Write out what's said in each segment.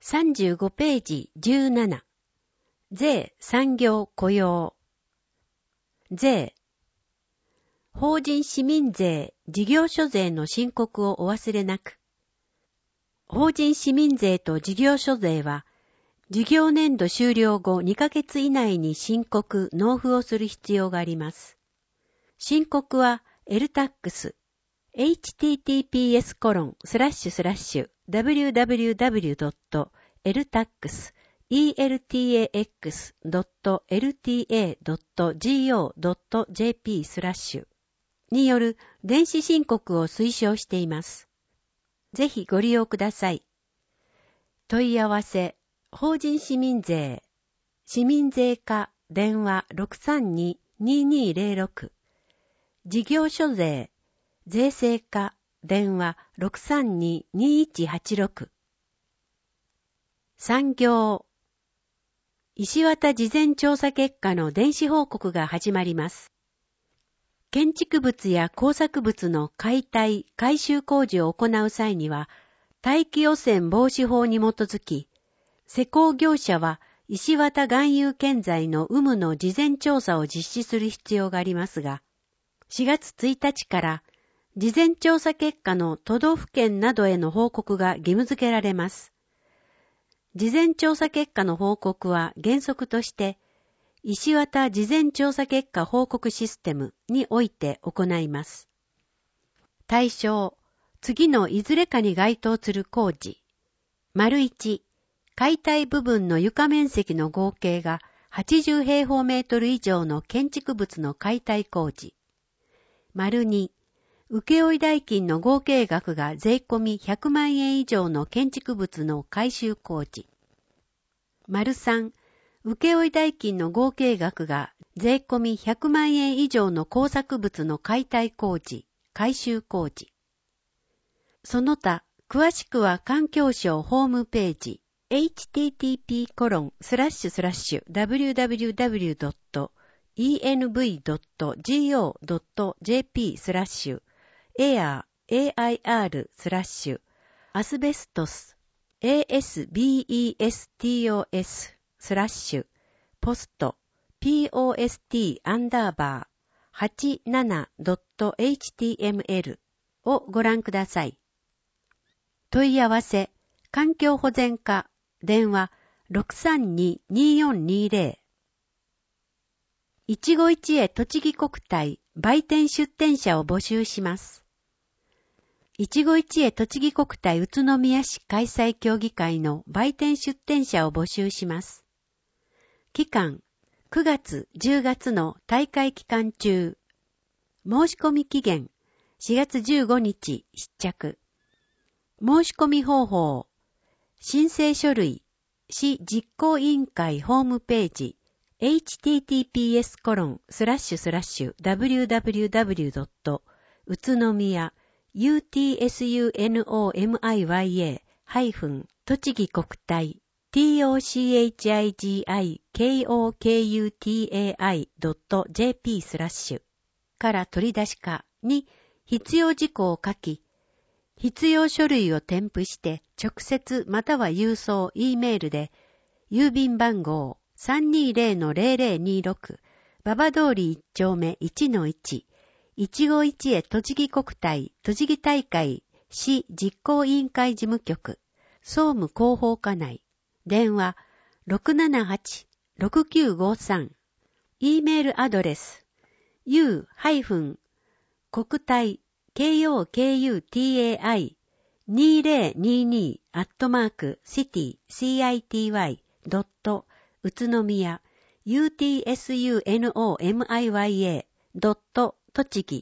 35ページ17。税、産業、雇用。税。法人市民税、事業所税の申告をお忘れなく。法人市民税と事業所税は、事業年度終了後2ヶ月以内に申告・納付をする必要があります。申告は LTAX、https://www.eltax.elta.go.jp/ による電子申告を推奨しています。ぜひご利用ください。問い合わせ、法人市民税、市民税課電話 632-2206、事業所税、税制課電話 632-2186。産業。石綿事前調査結果の電子報告が始まります。建築物や工作物の解体・改修工事を行う際には、大気汚染防止法に基づき、施工業者は石綿含有建材の有無の事前調査を実施する必要がありますが、4月1日から事前調査結果の都道府県などへの報告が義務付けられます。事前調査結果の報告は原則として、石綿事前調査結果報告システムにおいて行います。対象、次のいずれかに該当する工事。1、解体部分の床面積の合計が80平方メートル以上の建築物の解体工事。2、請負代金の合計額が税込み100万円以上の建築物の改修工事。3、請負代金の合計額が税込み100万円以上の工作物の解体工事、改修工事。その他、詳しくは環境省ホームページ、http://www.env.go.jp/asbestos/post-post-87.html をご覧ください。問い合わせ、環境保全課、電話 632-2420。一期一会栃木国体売店出店者を募集します。一期一会栃木国体宇都宮市開催協議会の売店出店者を募集します。期間、9月、10月の大会期間中。申し込み期限、4月15日失着。申し込み方法、申請書類、市実行委員会ホームページ、https://www. 宇都宮 utsunomiya-栃木国体 tochigikokutai.jp/ から取り出しかに必要事項を書き、必要書類を添付して直接または郵送 E メールで郵便番号 320-0026 馬場通り1丁目 1-1 一期一会栃木国体栃木大会市実行委員会事務局総務広報課内電話 678-6953 E メールアドレス u-国体KOKUTAI2022@city.city. 宇都宮 utsunomiya. 栃木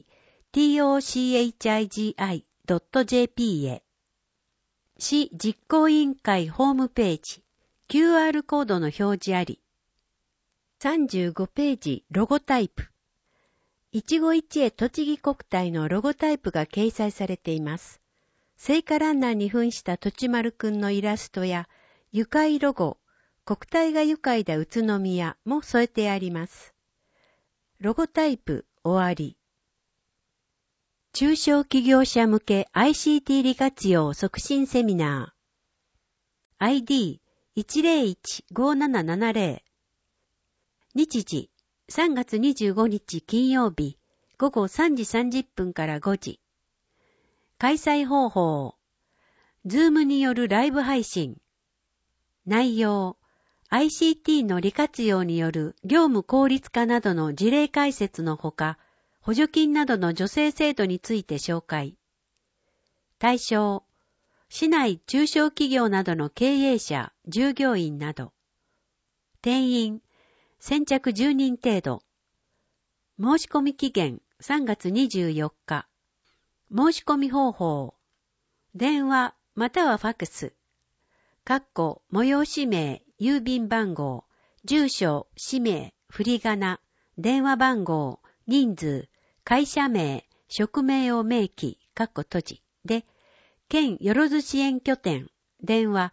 tochigi.jp へ。市実行委員会ホームページ QR コードの表示あり。35ページロゴタイプ。一期一会栃木国体のロゴタイプが掲載されています。聖火ランナーに扮したとちまるくんのイラストや、愉快ロゴ、国体が愉快だ宇都宮も添えてあります。ロゴタイプ終わり。中小企業者向け ICT 利活用促進セミナー。 ID1015770。日時、3月25日金曜日、午後3時30分から5時。開催方法、Zoom によるライブ配信。内容、ICT の利活用による業務効率化などの事例解説のほか、補助金などの助成制度について紹介。対象、市内中小企業などの経営者、従業員など。定員、先着10人程度。申し込み期限、3月24日。申し込み方法、電話またはファックス。催し名、郵便番号、住所、氏名、振り仮名、電話番号、人数、会社名、職名を明記、閉じで、県よろず支援拠点、電話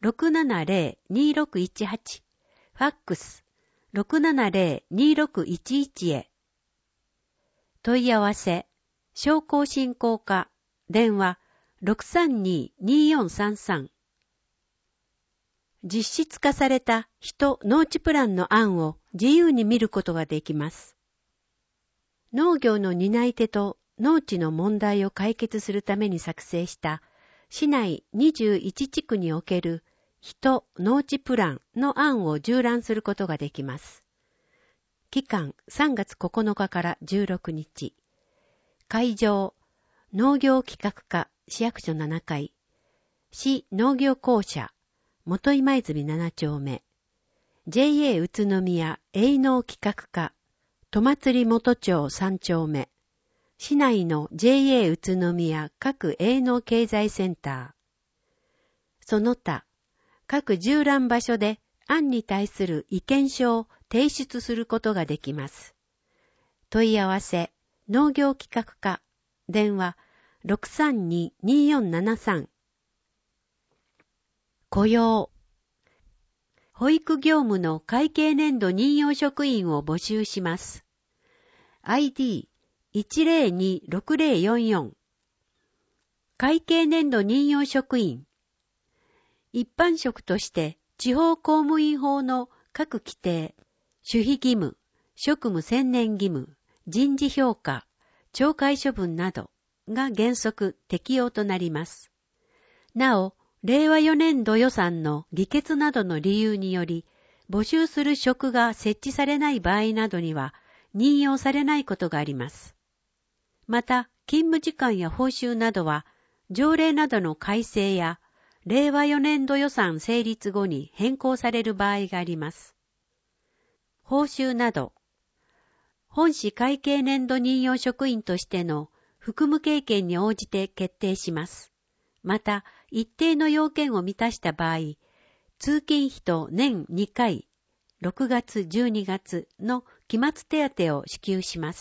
670-2618、ファックス 670-2611 へ。問い合わせ、商工振興課、電話 632-2433。実質化された人農地プランの案を自由に見ることができます。農業の担い手と農地の問題を解決するために作成した市内21地区における人農地プランの案を縦覧することができます。期間3月9日から16日。会場、農業企画課市役所7階、市農業公社、元今泉7丁目、JA 宇都宮営農企画課、戸祭元町3丁目、市内の JA 宇都宮各営農経済センター。その他、各縦覧場所で案に対する意見書を提出することができます。問い合わせ、農業企画課、電話 632-2473。雇用。保育業務の会計年度任用職員を募集します。ID1026044。会計年度任用職員。一般職として地方公務員法の各規定、守秘義務、職務専念義務、人事評価、懲戒処分などが原則適用となります。なお、令和4年度予算の議決などの理由により、募集する職が設置されない場合などには、任用されないことがあります。また、勤務時間や報酬などは、条例などの改正や、令和4年度予算成立後に変更される場合があります。報酬など、本市会計年度任用職員としての服務経験に応じて決定します。また、一定の要件を満たした場合、通勤費と年2回、6月12月の期末手当を支給します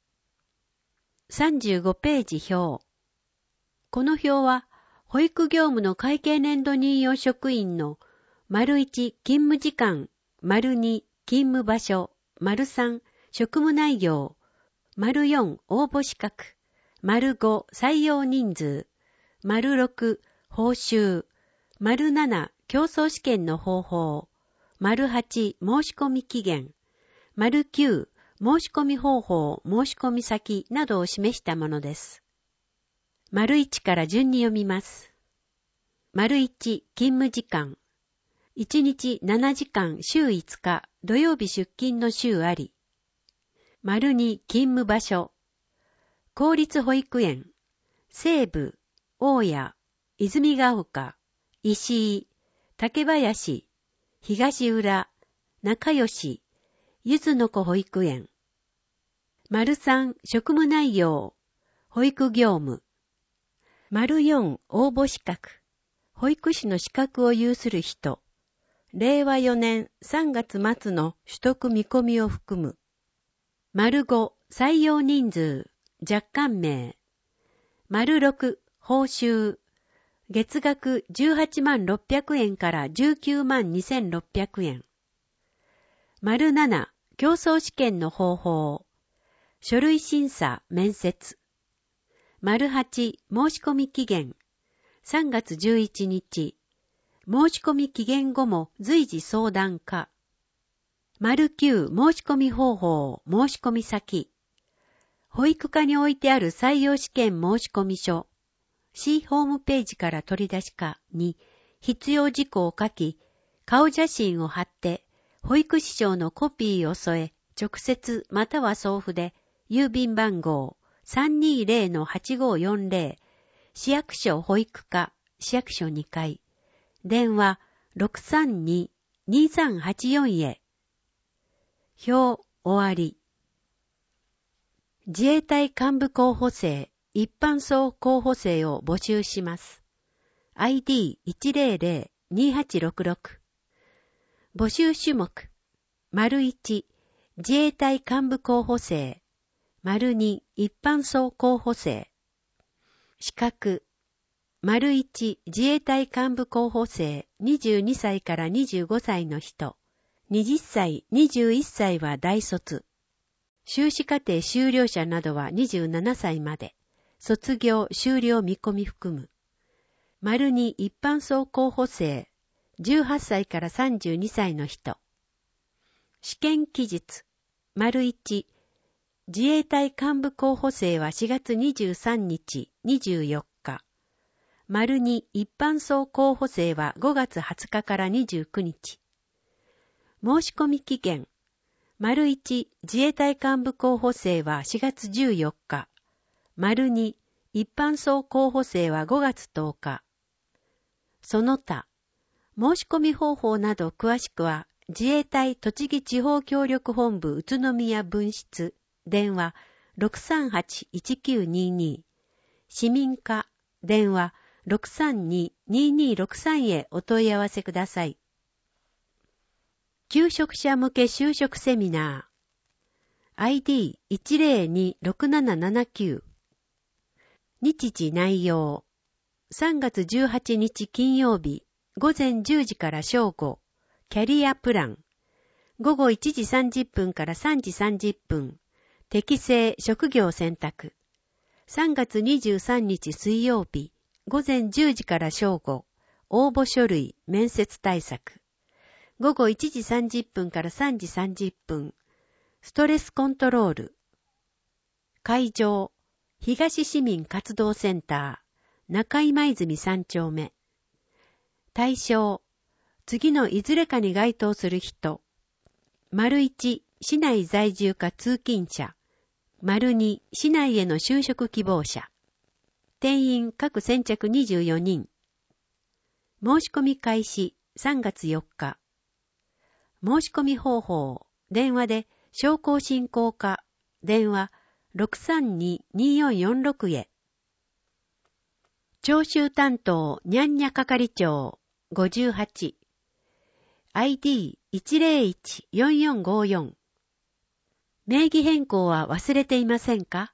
。35ページ表。この表は、保育業務の会計年度任用職員の ① 勤務時間、②勤務場所、③職務内容、�4応募資格、�5採用人数、�6報酬、�7競争試験の方法、�8申し込み期限、�9申し込み方法、申し込み先などを示したものです。①から順に読みます。①勤務時間。1日7時間週5日土曜日出勤の週あり。②勤務場所。公立保育園、西部、大谷、泉ヶ丘、石井、竹林、東浦、中吉、ゆずの子保育園。③職務内容、保育業務。�4応募資格、保育士の資格を有する人。令和4年3月末の取得見込みを含む。�5採用人数、若干名。�6報酬。月額18万600円から19万2600円。�7競争試験の方法。書類審査、面接。�8申し込み期限。3月11日。 申し込み期限後も随時相談可。�9申し込み方法申し込み先。保育課に置いてある採用試験申し込み書。C ホームページから取り出しかに必要事項を書き、顔写真を貼って、保育士証のコピーを添え、直接または送付で、郵便番号 320-8540、市役所保育課、市役所2階、電話 632-2384 へ。表終わり。自衛隊幹部候補生、一般層候補生を募集します。ID100-2866。募集種目。①自衛隊幹部候補生。②一般層候補生。資格。①自衛隊幹部候補生22歳から25歳の人。20歳、21歳は大卒。修士課程修了者などは27歳まで。卒業、修了見込み含む。②一般層候補生18歳から32歳の人。試験期日。①自衛隊幹部候補生は4月23日、24日。②一般層候補生は5月20日から29日。申し込み期限。①自衛隊幹部候補生は4月14日。②一般層候補生は5月10日。その他、申し込み方法など詳しくは、自衛隊栃木地方協力本部宇都宮分室、電話 638-1922、市民課、電話 632-2263 へお問い合わせください。求職者向け就職セミナー ID1026779。日時内容。3月18日金曜日午前10時から正午。キャリアプラン。午後1時30分から3時30分。適正職業選択。3月23日水曜日午前10時から正午。応募書類面接対策。午後1時30分から3時30分。ストレスコントロール。会場。東市民活動センター。中今泉3丁目。対象。次のいずれかに該当する人。①市内在住か通勤者。②市内への就職希望者。定員各先着24人。申し込み開始3月4日。申し込み方法。電話で商工振興課。電話 632-2446 へ。徴収担当にゃんにゃ係長58。ID101-4454。名義変更は忘れていませんか？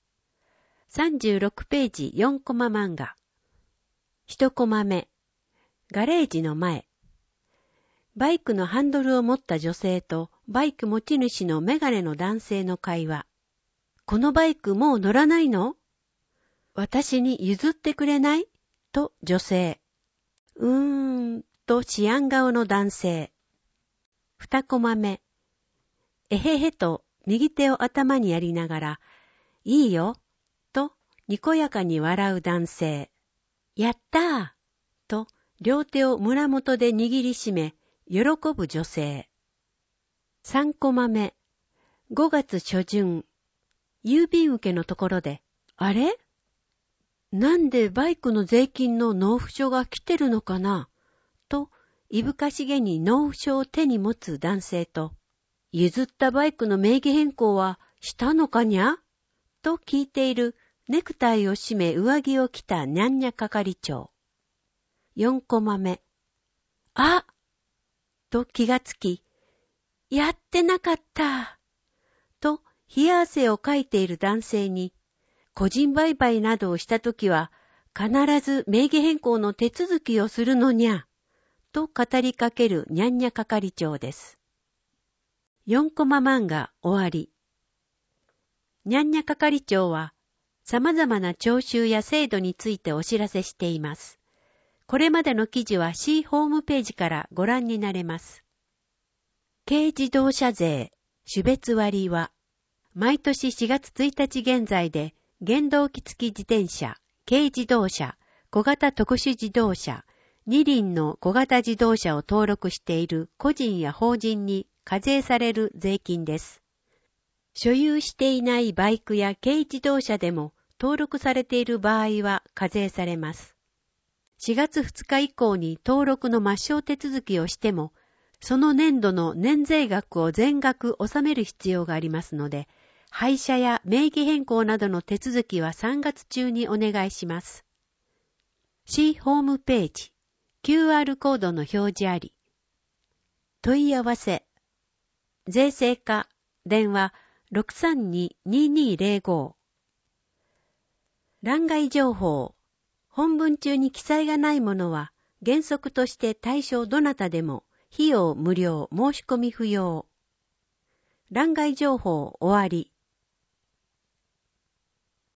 36 ページ4コマ漫画。1コマ目。ガレージの前。バイクのハンドルを持った女性とバイク持ち主のメガネの男性の会話。このバイクもう乗らないの？私に譲ってくれない？と女性。と思案顔の男性。2コマ目。えへへと右手を頭にやりながら、いいよ、とにこやかに笑う男性。やったー、と両手を胸元で握りしめ、喜ぶ女性。3コマ目。5月初旬。郵便受けのところで、あれ？なんでバイクの税金の納付書が来てるのかな？と、いぶかしげに納付書を手に持つ男性と、譲ったバイクの名義変更はしたのかにゃ？と聞いているネクタイを締め上着を着たにゃんにゃ係長。4コマ目。あ！と気がつき、やってなかった。と冷や汗をかいている男性に、個人売買などをしたときは必ず名義変更の手続きをするのにゃ、と語りかけるにゃんにゃ係長です。4コマ漫画終わり。にゃんにゃ係長は様々な徴収や制度についてお知らせしています。 これまでの記事は C ホームページからご覧になれます。軽自動車税、種別割は、毎年4月1日現在で、原動機付き自転車、軽自動車、小型特殊自動車、二輪の小型自動車を登録している個人や法人に課税される税金です。所有していないバイクや軽自動車でも登録されている場合は課税されます。4月2日以降に登録の抹消手続きをしても、その年度の年税額を全額納める必要がありますので、廃車や名義変更などの手続きは3月中にお願いします。C ホームページ、QR コードの表示あり。問い合わせ。税制課、電話 632-2205。欄外情報。本文中に記載がないものは、原則として対象どなたでも、費用無料申し込み不要。欄外情報終わり。